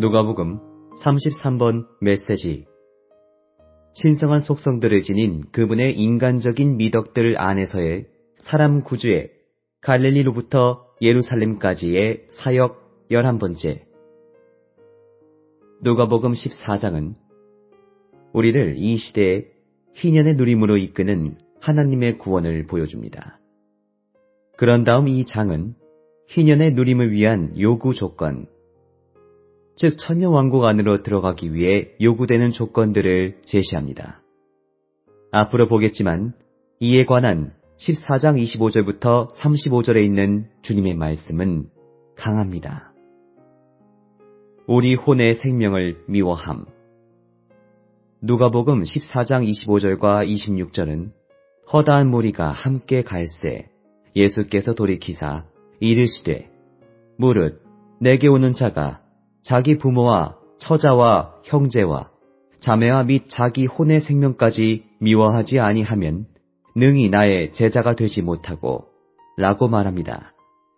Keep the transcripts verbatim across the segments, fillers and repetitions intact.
누가복음 삼십삼 번 메시지. 신성한 속성들을 지닌 그분의 인간적인 미덕들 안에서의 사람 구주의 갈릴리로부터 예루살렘까지의 사역 열한 번째. 누가복음 십사 장은 우리를 이 시대의 희년의 누림으로 이끄는 하나님의 구원을 보여줍니다. 그런 다음 이 장은 희년의 누림을 위한 요구 조건, 즉 천년왕국 안으로 들어가기 위해 요구되는 조건들을 제시합니다. 앞으로 보겠지만 이에 관한 십사 장 이십오 절부터 삼십오 절에 있는 주님의 말씀은 강합니다. 우리 혼의 생명을 미워함. 누가복음 십사 장 이십오 절과 이십육 절은 허다한 무리가 함께 갈새 예수께서 돌이키사 이르시되 무릇 내게 오는 자가 자기 부모와 처자와 형제와 자매와 및 자기 혼의 생명까지 미워하지 아니하면 능히 나의 제자가 되지 못하고 라고 말합니다.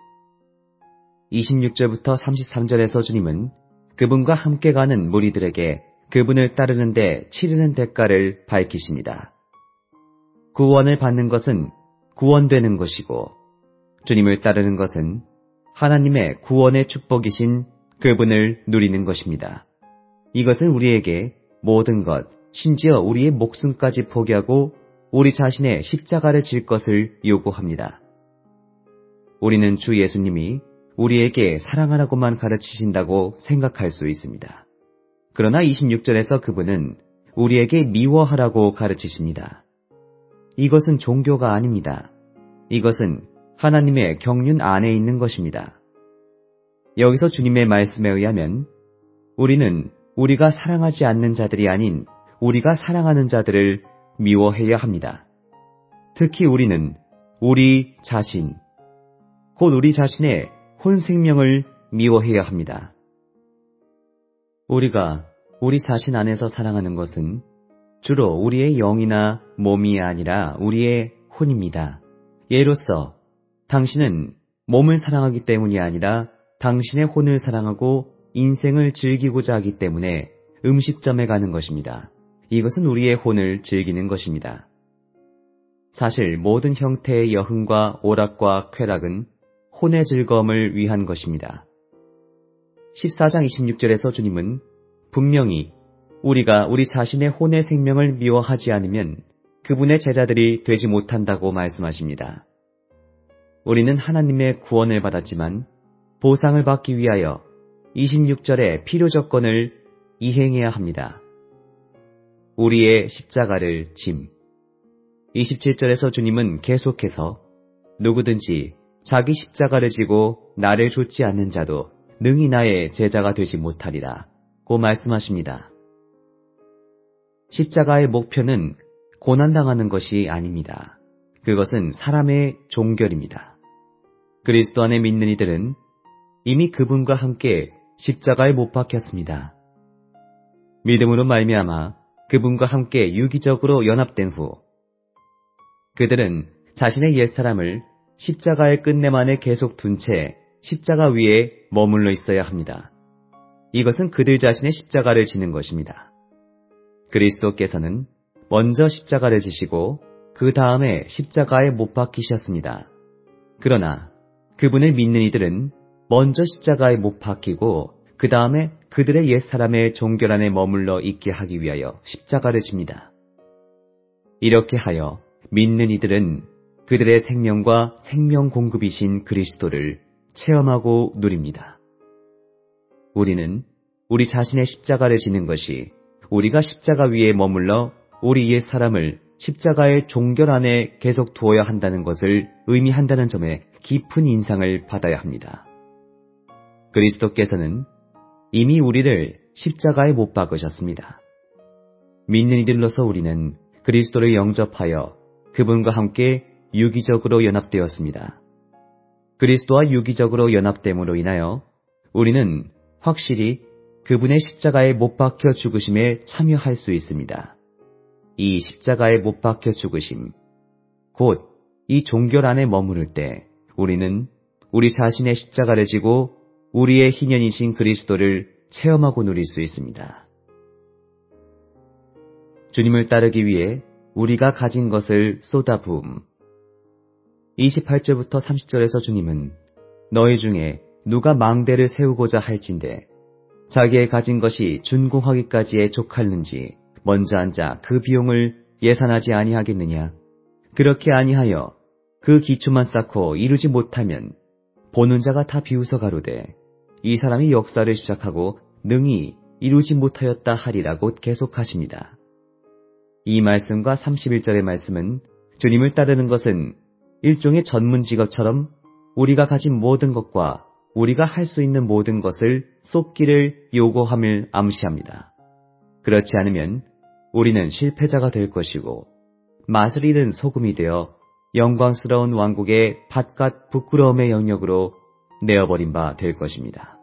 이십육 절부터 삼십삼 절에서 주님은 그분과 함께 가는 무리들에게 그분을 따르는데 치르는 대가를 밝히십니다. 구원을 받는 것은 구원되는 것이고 주님을 따르는 것은 하나님의 구원의 축복이신 그분을 누리는 것입니다. 이것은 우리에게 모든 것, 심지어 우리의 목숨까지 포기하고 우리 자신의 십자가를 질 것을 요구합니다. 우리는 주 예수님이 우리에게 사랑하라고만 가르치신다고 생각할 수 있습니다. 그러나 이십육 절에서 그분은 우리에게 미워하라고 가르치십니다. 이것은 종교가 아닙니다. 이것은 하나님의 경륜 안에 있는 것입니다. 여기서 주님의 말씀에 의하면 우리는 우리가 사랑하지 않는 자들이 아닌 우리가 사랑하는 자들을 미워해야 합니다. 특히 우리는 우리 자신, 곧 우리 자신의 혼 생명을 미워해야 합니다. 우리가 우리 자신 안에서 사랑하는 것은 주로 우리의 영이나 몸이 아니라 우리의 혼입니다. 예로서 당신은 몸을 사랑하기 때문이 아니라 당신의 혼을 사랑하고 인생을 즐기고자 하기 때문에 음식점에 가는 것입니다. 이것은 우리의 혼을 즐기는 것입니다. 사실 모든 형태의 여흥과 오락과 쾌락은 혼의 즐거움을 위한 것입니다. 십사 장 이십육 절에서 주님은 분명히 우리가 우리 자신의 혼의 생명을 미워하지 않으면 그분의 제자들이 되지 못한다고 말씀하십니다. 우리는 하나님의 구원을 받았지만 보상을 받기 위하여 이십육 절의 필요 조건을 이행해야 합니다. 우리의 십자가를 짐. 이십칠 절에서 주님은 계속해서 누구든지 자기 십자가를 지고 나를 좇지 않는 자도 능히 나의 제자가 되지 못하리라 고 말씀하십니다. 십자가의 목표는 고난당하는 것이 아닙니다. 그것은 사람의 종결입니다. 그리스도 안에 믿는 이들은 이미 그분과 함께 십자가에 못 박혔습니다. 믿음으로 말미암아 그분과 함께 유기적으로 연합된 후 그들은 자신의 옛사람을 십자가의 끝내만에 계속 둔 채 십자가 위에 머물러 있어야 합니다. 이것은 그들 자신의 십자가를 지는 것입니다. 그리스도께서는 먼저 십자가를 지시고 그 다음에 십자가에 못 박히셨습니다. 그러나 그분을 믿는 이들은 먼저 십자가에 못 박히고 그 다음에 그들의 옛사람의 종결 안에 머물러 있게 하기 위하여 십자가를 집니다. 이렇게 하여 믿는 이들은 그들의 생명과 생명 공급이신 그리스도를 체험하고 누립니다. 우리는 우리 자신의 십자가를 지는 것이 우리가 십자가 위에 머물러 우리 옛사람을 십자가의 종결 안에 계속 두어야 한다는 것을 의미한다는 점에 깊은 인상을 받아야 합니다. 그리스도께서는 이미 우리를 십자가에 못 박으셨습니다. 믿는 이들로서 우리는 그리스도를 영접하여 그분과 함께 유기적으로 연합되었습니다. 그리스도와 유기적으로 연합됨으로 인하여 우리는 확실히 그분의 십자가에 못 박혀 죽으심에 참여할 수 있습니다. 이 십자가에 못 박혀 죽으심, 곧 이 종결 안에 머무를 때 우리는 우리 자신의 십자가를 지고 우리의 희년이신 그리스도를 체험하고 누릴 수 있습니다. 주님을 따르기 위해 우리가 가진 것을 쏟아부음. 이십팔 절부터 삼십 절에서 주님은 너희 중에 누가 망대를 세우고자 할진대 자기의 가진 것이 준공하기까지에 족할는지 먼저 앉아 그 비용을 예산하지 아니하겠느냐. 그렇게 아니하여 그 기초만 쌓고 이루지 못하면 보는 자가 다 비웃어 가로되 이 사람이 역사를 시작하고 능히 이루지 못하였다 하리라고 계속하십니다. 이 말씀과 삼십일 절의 말씀은 주님을 따르는 것은 일종의 전문 직업처럼 우리가 가진 모든 것과 우리가 할 수 있는 모든 것을 쏟기를 요구함을 암시합니다. 그렇지 않으면 우리는 실패자가 될 것이고 맛을 잃은 소금이 되어 영광스러운 왕국의 밭갓 부끄러움의 영역으로 내어버린 바 될 것입니다.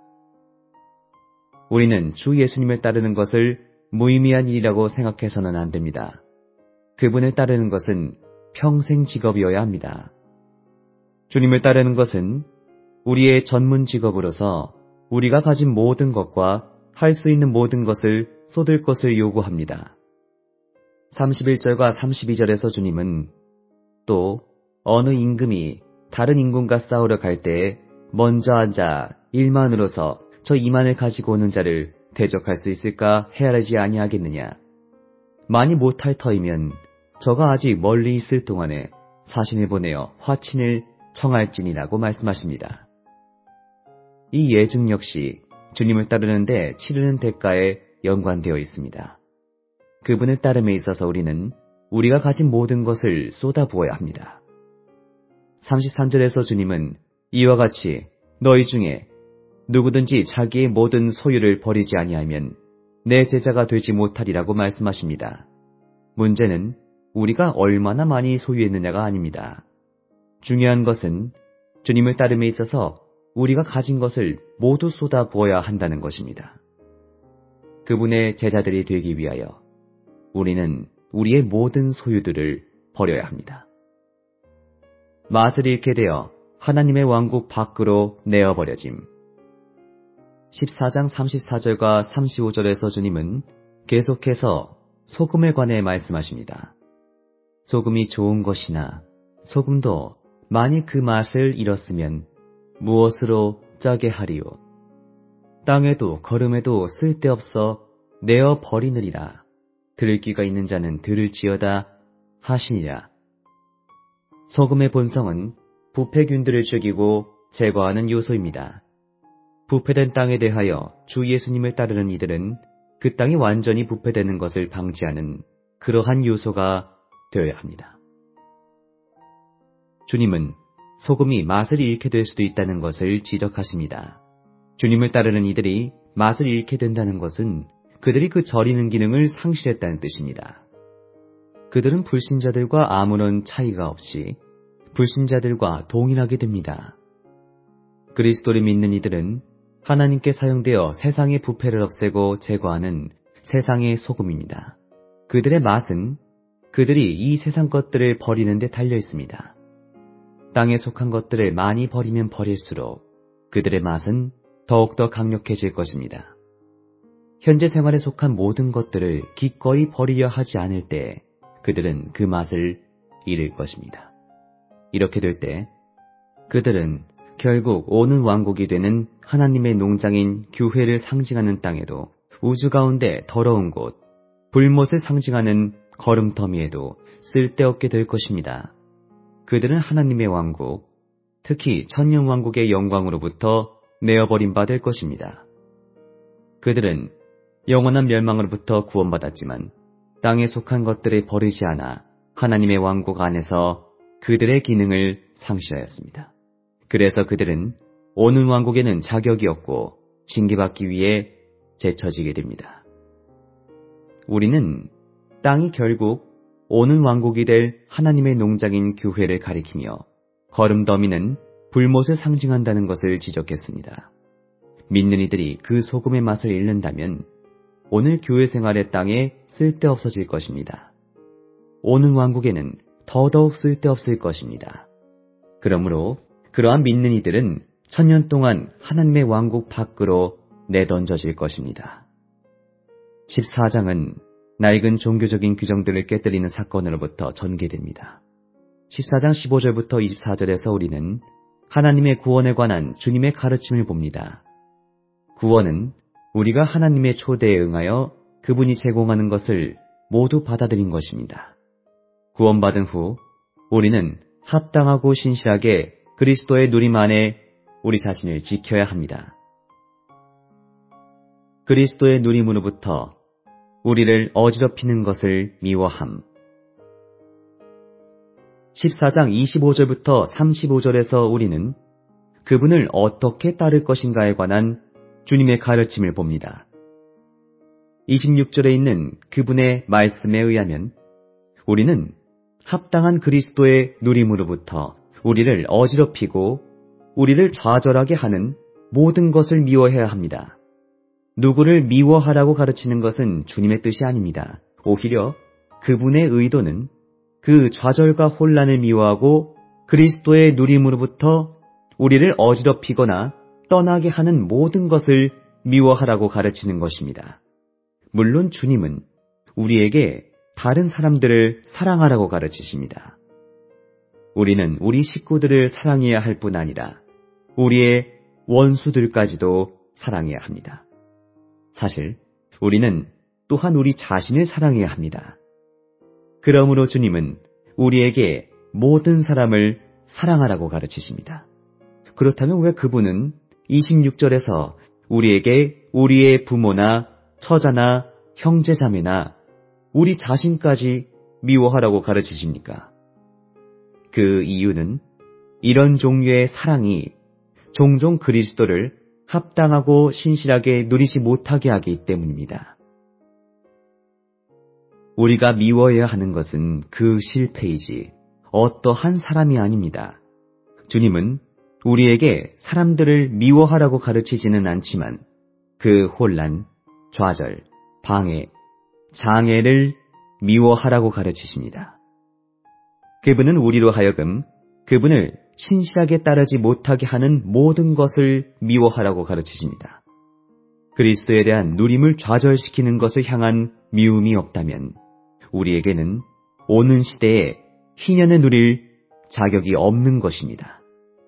우리는 주 예수님을 따르는 것을 무의미한 일이라고 생각해서는 안 됩니다. 그분을 따르는 것은 평생 직업이어야 합니다. 주님을 따르는 것은 우리의 전문 직업으로서 우리가 가진 모든 것과 할 수 있는 모든 것을 쏟을 것을 요구합니다. 삼십일 절과 삼십이 절에서 주님은 또 어느 임금이 다른 임금과 싸우러 갈 때에 먼저 앉아 일만으로서 저 이만을 가지고 오는 자를 대적할 수 있을까 헤아리지 아니하겠느냐. 많이 못할 터이면 저가 아직 멀리 있을 동안에 사신을 보내어 화친을 청할지니라고 말씀하십니다. 이 예증 역시 주님을 따르는데 치르는 대가에 연관되어 있습니다. 그분을 따름에 있어서 우리는 우리가 가진 모든 것을 쏟아부어야 합니다. 삼십삼 절에서 주님은 이와 같이 너희 중에 누구든지 자기의 모든 소유를 버리지 아니하면 내 제자가 되지 못하리라고 말씀하십니다. 문제는 우리가 얼마나 많이 소유했느냐가 아닙니다. 중요한 것은 주님을 따름에 있어서 우리가 가진 것을 모두 쏟아부어야 한다는 것입니다. 그분의 제자들이 되기 위하여 우리는 우리의 모든 소유들을 버려야 합니다. 맛을 잃게 되어 하나님의 왕국 밖으로 내어버려짐. 십사 장 삼십사 절과 삼십오 절에서 주님은 계속해서 소금에 관해 말씀하십니다. 소금이 좋은 것이나 소금도 만일 그 맛을 잃었으면 무엇으로 짜게 하리요. 땅에도 거름에도 쓸데없어 내어 버리느리라. 들을 귀가 있는 자는 들을지어다 하시니라. 소금의 본성은 부패균들을 죽이고 제거하는 요소입니다. 부패된 땅에 대하여 주 예수님을 따르는 이들은 그 땅이 완전히 부패되는 것을 방지하는 그러한 요소가 되어야 합니다. 주님은 소금이 맛을 잃게 될 수도 있다는 것을 지적하십니다. 주님을 따르는 이들이 맛을 잃게 된다는 것은 그들이 그 절이는 기능을 상실했다는 뜻입니다. 그들은 불신자들과 아무런 차이가 없이 불신자들과 동일하게 됩니다. 그리스도를 믿는 이들은 하나님께 사용되어 세상의 부패를 없애고 제거하는 세상의 소금입니다. 그들의 맛은 그들이 이 세상 것들을 버리는 데 달려 있습니다. 땅에 속한 것들을 많이 버리면 버릴수록 그들의 맛은 더욱더 강력해질 것입니다. 현재 생활에 속한 모든 것들을 기꺼이 버리려 하지 않을 때 그들은 그 맛을 잃을 것입니다. 이렇게 될 때 그들은 결국 오는 왕국이 되는 하나님의 농장인 교회를 상징하는 땅에도 우주 가운데 더러운 곳, 불못을 상징하는 거름더미에도 쓸데없게 될 것입니다. 그들은 하나님의 왕국, 특히 천년왕국의 영광으로부터 내어버린 바 될 것입니다. 그들은 영원한 멸망으로부터 구원받았지만 땅에 속한 것들을 버리지 않아 하나님의 왕국 안에서 그들의 기능을 상실하였습니다. 그래서 그들은 오는 왕국에는 자격이 없고 징계받기 위해 제쳐지게 됩니다. 우리는 땅이 결국 오는 왕국이 될 하나님의 농장인 교회를 가리키며 거름더미는 불못을 상징한다는 것을 지적했습니다. 믿는 이들이 그 소금의 맛을 잃는다면 오늘 교회 생활의 땅에 쓸데없어질 것입니다. 오는 왕국에는 더더욱 쓸데없을 것입니다. 그러므로 그러한 믿는 이들은 천년 동안 하나님의 왕국 밖으로 내던져질 것입니다. 십사 장은 낡은 종교적인 규정들을 깨뜨리는 사건으로부터 전개됩니다. 십사 장 십오 절부터 이십사 절에서 우리는 하나님의 구원에 관한 주님의 가르침을 봅니다. 구원은 우리가 하나님의 초대에 응하여 그분이 제공하는 것을 모두 받아들인 것입니다. 구원받은 후 우리는 합당하고 신실하게 그리스도의 누림 안에 우리 자신을 지켜야 합니다. 그리스도의 누림으로부터 우리를 어지럽히는 것을 미워함. 십사 장 이십오 절부터 삼십오 절에서 우리는 그분을 어떻게 따를 것인가에 관한 주님의 가르침을 봅니다. 이십육 절에 있는 그분의 말씀에 의하면 우리는 합당한 그리스도의 누림으로부터 우리를 어지럽히고 우리를 좌절하게 하는 모든 것을 미워해야 합니다. 누구를 미워하라고 가르치는 것은 주님의 뜻이 아닙니다. 오히려 그분의 의도는 그 좌절과 혼란을 미워하고 그리스도의 누림으로부터 우리를 어지럽히거나 떠나게 하는 모든 것을 미워하라고 가르치는 것입니다. 물론 주님은 우리에게 다른 사람들을 사랑하라고 가르치십니다. 우리는 우리 식구들을 사랑해야 할 뿐 아니라 우리의 원수들까지도 사랑해야 합니다. 사실 우리는 또한 우리 자신을 사랑해야 합니다. 그러므로 주님은 우리에게 모든 사람을 사랑하라고 가르치십니다. 그렇다면 왜 그분은 이십육 절에서 우리에게 우리의 부모나 처자나 형제자매나 우리 자신까지 미워하라고 가르치십니까? 그 이유는 이런 종류의 사랑이 종종 그리스도를 합당하고 신실하게 누리지 못하게 하기 때문입니다. 우리가 미워해야 하는 것은 그 실패이지 어떠한 사람이 아닙니다. 주님은 우리에게 사람들을 미워하라고 가르치지는 않지만 그 혼란, 좌절, 방해, 장애를 미워하라고 가르치십니다. 그분은 우리로 하여금 그분을 신실하게 따르지 못하게 하는 모든 것을 미워하라고 가르치십니다. 그리스도에 대한 누림을 좌절시키는 것을 향한 미움이 없다면 우리에게는 오는 시대에 희년을 누릴 자격이 없는 것입니다.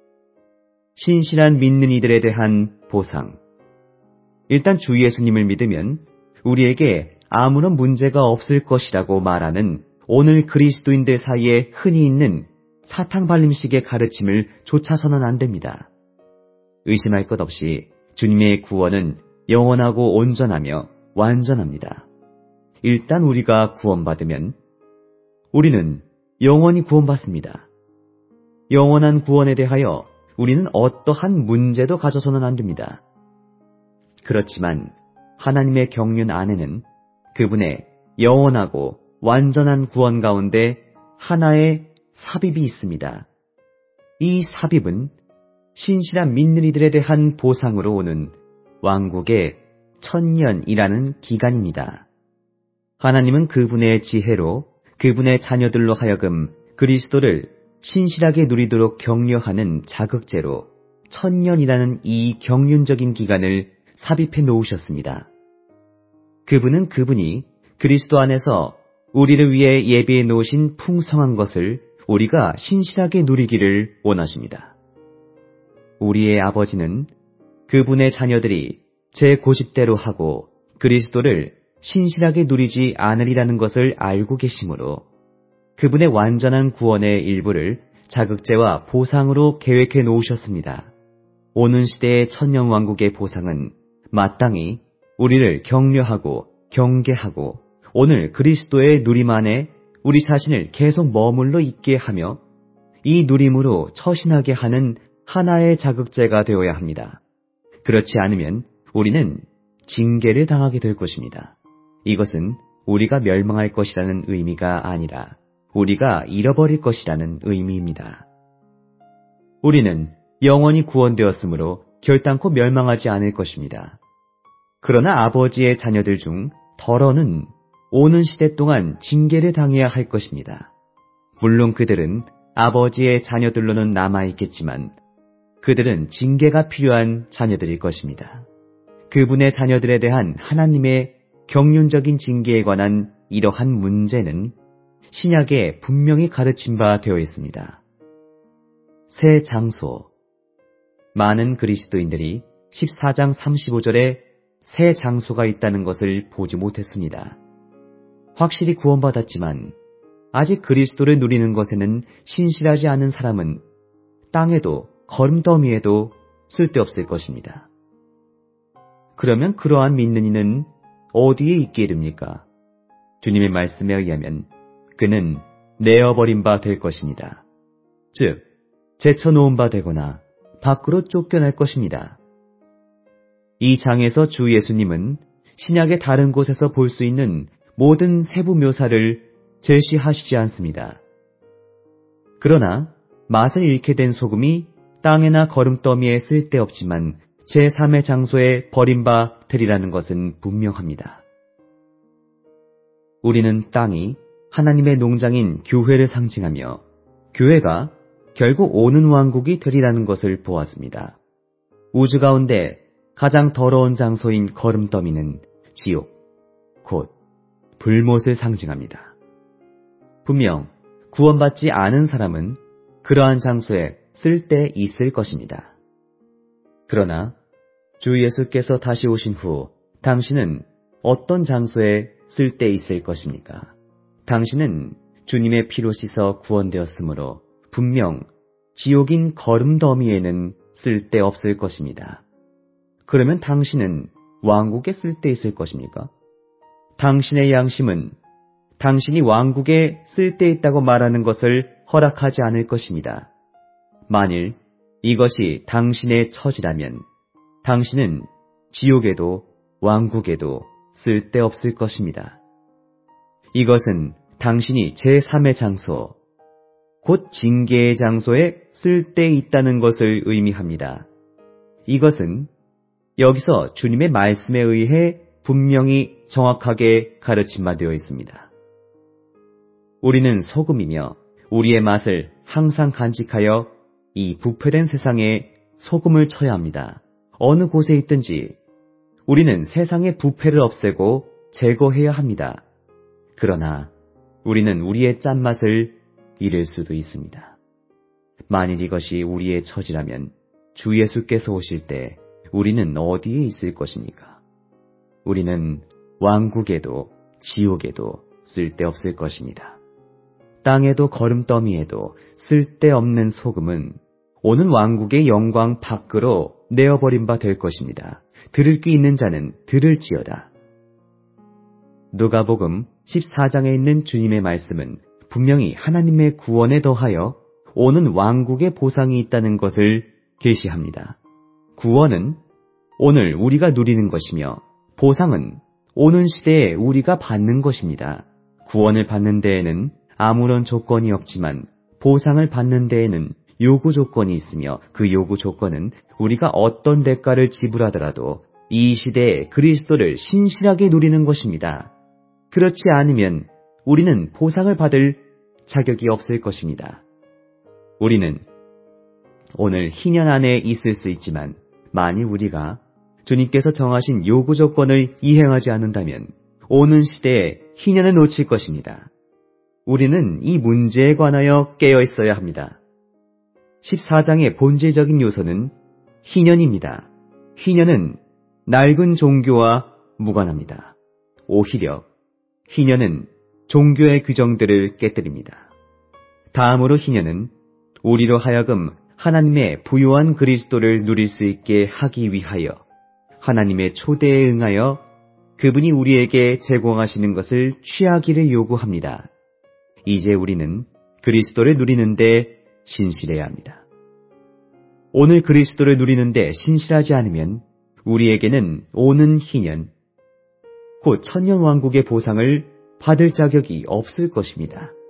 신실한 믿는 이들에 대한 보상. 일단 주 예수님을 믿으면 우리에게 아무런 문제가 없을 것이라고 말하는 오늘 그리스도인들 사이에 흔히 있는 사탕발림식의 가르침을 좇아서는 안 됩니다. 의심할 것 없이 주님의 구원은 영원하고 온전하며 완전합니다. 일단 우리가 구원받으면 우리는 영원히 구원받습니다. 영원한 구원에 대하여 우리는 어떠한 문제도 가져서는 안 됩니다. 그렇지만 하나님의 경륜 안에는 그분의 영원하고 완전한 구원 가운데 하나의 삽입이 있습니다. 이 삽입은 신실한 믿는 이들에 대한 보상으로 오는 왕국의 천년이라는 기간입니다. 하나님은 그분의 지혜로 그분의 자녀들로 하여금 그리스도를 신실하게 누리도록 격려하는 자극제로 천년이라는 이 경륜적인 기간을 삽입해 놓으셨습니다. 그분은 그분이 그리스도 안에서 우리를 위해 예비해 놓으신 풍성한 것을 우리가 신실하게 누리기를 원하십니다. 우리의 아버지는 그분의 자녀들이 제 고집대로 하고 그리스도를 신실하게 누리지 않으리라는 것을 알고 계시므로 그분의 완전한 구원의 일부를 자극제와 보상으로 계획해 놓으셨습니다. 오는 시대의 천년왕국의 보상은 마땅히 우리를 격려하고 경계하고 오늘 그리스도의 누림 안에 우리 자신을 계속 머물러 있게 하며 이 누림으로 처신하게 하는 하나의 자극제가 되어야 합니다. 그렇지 않으면 우리는 징계를 당하게 될 것입니다. 이것은 우리가 멸망할 것이라는 의미가 아니라 우리가 잃어버릴 것이라는 의미입니다. 우리는 영원히 구원되었으므로 결단코 멸망하지 않을 것입니다. 그러나 아버지의 자녀들 중 덜어는 오는 시대 동안 징계를 당해야 할 것입니다. 물론 그들은 아버지의 자녀들로는 남아있겠지만 그들은 징계가 필요한 자녀들일 것입니다. 그분의 자녀들에 대한 하나님의 경륜적인 징계에 관한 이러한 문제는 신약에 분명히 가르친 바 되어 있습니다. 새 장소. 많은 그리스도인들이 십사 장 삼십오 절에 새 장소가 있다는 것을 보지 못했습니다. 확실히 구원받았지만 아직 그리스도를 누리는 것에는 신실하지 않은 사람은 땅에도 거름더미에도 쓸데없을 것입니다. 그러면 그러한 믿는 이는 어디에 있게 됩니까? 주님의 말씀에 의하면 그는 내어버린 바 될 것입니다. 즉, 제쳐놓은 바 되거나 밖으로 쫓겨날 것입니다. 이 장에서 주 예수님은 신약의 다른 곳에서 볼 수 있는 모든 세부 묘사를 제시하시지 않습니다. 그러나 맛을 잃게 된 소금이 땅에나 거름더미에 쓸데없지만 제삼의 장소에 버린 바 되리라는 것은 분명합니다. 우리는 땅이 하나님의 농장인 교회를 상징하며 교회가 결국 오는 왕국이 되리라는 것을 보았습니다. 우주 가운데 가장 더러운 장소인 거름더미는 지옥, 곧 불못을 상징합니다. 분명 구원받지 않은 사람은 그러한 장소에 쓸데 있을 것입니다. 그러나 주 예수께서 다시 오신 후 당신은 어떤 장소에 쓸데 있을 것입니까? 당신은 주님의 피로 씻어 구원되었으므로 분명 지옥인 거름더미에는 쓸데 없을 것입니다. 그러면 당신은 왕국에 쓸데 있을 것입니까? 당신의 양심은 당신이 왕국에 쓸데 있다고 말하는 것을 허락하지 않을 것입니다. 만일 이것이 당신의 처지라면 당신은 지옥에도 왕국에도 쓸데없을 것입니다. 이것은 당신이 제삼의 장소, 곧 징계의 장소에 쓸데 있다는 것을 의미합니다. 이것은 여기서 주님의 말씀에 의해 분명히 정확하게 가르침바 되어 있습니다. 우리는 소금이며 우리의 맛을 항상 간직하여 이 부패된 세상에 소금을 쳐야 합니다. 어느 곳에 있든지 우리는 세상의 부패를 없애고 제거해야 합니다. 그러나 우리는 우리의 짠맛을 잃을 수도 있습니다. 만일 이것이 우리의 처지라면 주 예수께서 오실 때 우리는 어디에 있을 것입니까? 우리는 왕국에도 지옥에도 쓸데없을 것입니다. 땅에도 거름더미에도 쓸데없는 소금은 오는 왕국의 영광 밖으로 내어버린 바 될 것입니다. 들을 귀 있는 자는 들을지어다. 누가복음 십사 장에 있는 주님의 말씀은 분명히 하나님의 구원에 더하여 오는 왕국의 보상이 있다는 것을 계시합니다. 구원은 오늘 우리가 누리는 것이며 보상은 오는 시대에 우리가 받는 것입니다. 구원을 받는 데에는 아무런 조건이 없지만 보상을 받는 데에는 요구 조건이 있으며 그 요구 조건은 우리가 어떤 대가를 지불하더라도 이 시대에 그리스도를 신실하게 누리는 것입니다. 그렇지 않으면 우리는 보상을 받을 자격이 없을 것입니다. 우리는 오늘 희년 안에 있을 수 있지만 만일 우리가 주님께서 정하신 요구 조건을 이행하지 않는다면 오는 시대에 희년을 놓칠 것입니다. 우리는 이 문제에 관하여 깨어 있어야 합니다. 십사 장의 본질적인 요소는 희년입니다. 희년은 낡은 종교와 무관합니다. 오히려 희년은 종교의 규정들을 깨뜨립니다. 다음으로 희년은 우리로 하여금 하나님의 부요한 그리스도를 누릴 수 있게 하기 위하여 하나님의 초대에 응하여 그분이 우리에게 제공하시는 것을 취하기를 요구합니다. 이제 우리는 그리스도를 누리는데 신실해야 합니다. 오늘 그리스도를 누리는데 신실하지 않으면 우리에게는 오는 희년, 곧 천년왕국의 보상을 받을 자격이 없을 것입니다.